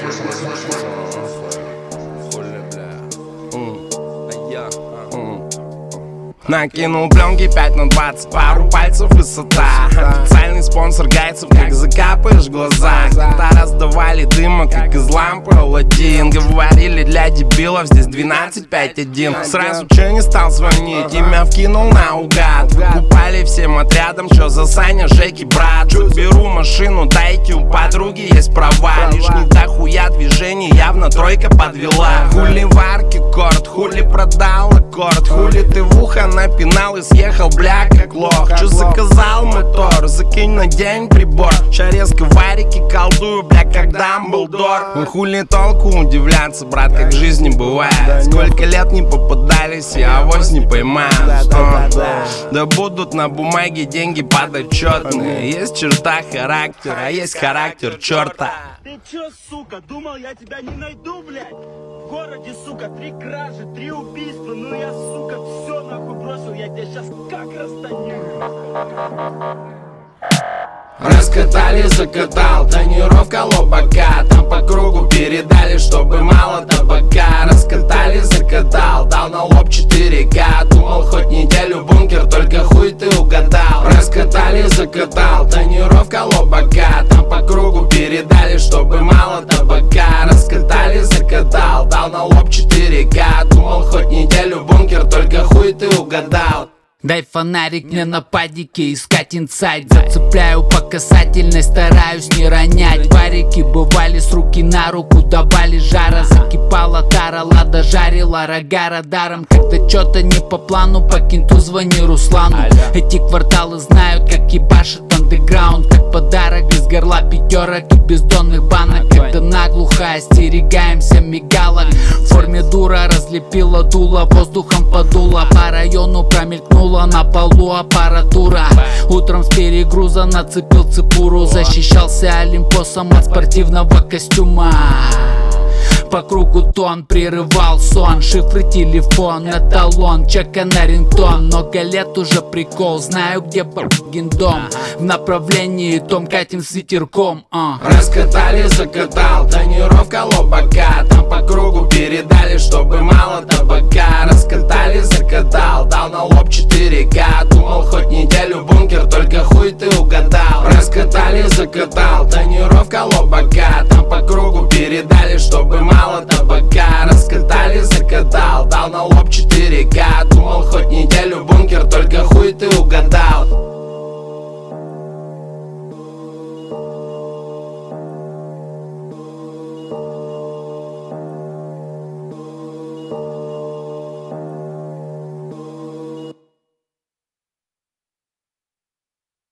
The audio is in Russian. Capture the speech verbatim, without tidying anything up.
Накинул пленки пять на двадцать, пару пальцев высота. Официальный спонсор гайцев, как закапаешь глаза. Когда раздавали дыма, как из лампы Аладдин. Говорили для дебилов, здесь двенадцать пять один. Сразу че не стал звонить, имя вкинул наугад. Выкупали всем отрядом, чё за Саня, Жеки, брат. Чуть беру машину, дайте, у подруги есть права. Лишних дохуя движений, явно тройка подвела. Хули в арке корт, хули продал аккорд. Хули ты в ухо напинал и съехал, бля, как лох. Чё заказал мотор, закинь на день прибор. Ща резко варики колдую, бля, как Дамблдор. Ну хули толку удивляться, брат, как в жизни бывает. Сколько лет не попадались и авось не поймают. а. Да будут на бумаге деньги подотчетные. Есть черта характера, а есть характер черта. Ты чё, сука, думал, я тебя не найду, блядь? В городе, сука, три кражи, три убийства. Ну я, сука, все нахуй бросил, я тебя сейчас как расстаню. Раскатали, закатал, тонировка лобака. Там по кругу передали, чтобы мало табака. Раскатали, закатал, дал на лоб четыре ка. Думал хоть неделю бункер, только хуй ты угадал. Раскатали, закатал, тонировка лобака. Там по кругу передали, чтобы мало табака. Раскатали, закатал, дал на лоб четыре ка. Думал хоть неделю бункер, только хуй ты угадал. Дай фонарик мне на падике, искать инсайт. Зацепляю по касательной, стараюсь не ронять. Варики бывали с руки на руку, давали жара. Закипала тара, лада жарила рога даром. Когда чё-то не по плану, по кенту звони Руслану. Эти кварталы знают, как ебашит андеграунд. Как подарок без горла пятерок и бездонных банок. Когда наглухо остерегаемся мигалок. В форме дура разлепила дуло, воздухом подуло. По району промелькнула на полу аппаратура. Утром с перегруза нацепил цепуру. Защищался олимпосом от спортивного костюма. По кругу тон прерывал сон. Шифры, телефон, эталон, чека на рингтон. Много лет уже прикол, знаю где Баргин дом. В направлении том катим с ветерком. uh. Раскатали, закатал, тонировка лобака. Там по кругу передали, чтобы мало табака. Раскатали, закатал, дал на лоб четыре ка. Думал хоть неделю бункер, только хуй ты угадал. Раскатали, закатал, тонировка лобака. Там по кругу передали, чтобы мало табака. Раскатали, закатал, дал на лоб четыре ка. Думал хоть неделю бункер, только хуй ты угадал.